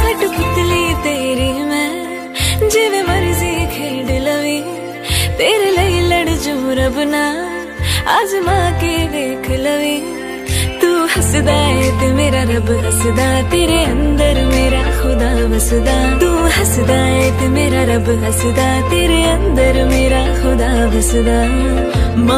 कठपुतली तेरी मैं, जिवें मर्जी खेड लवी, तेरे लिए लड़ जू रब नाल, आजमा के देख लवी। तू हसदा है ते मेरा रब हसदा, तेरे अंदर मेरा खुदा वसदा। तू हसदा है ते मेरा रब हसदा, तेरे अंदर मेरा खुदा वसदा।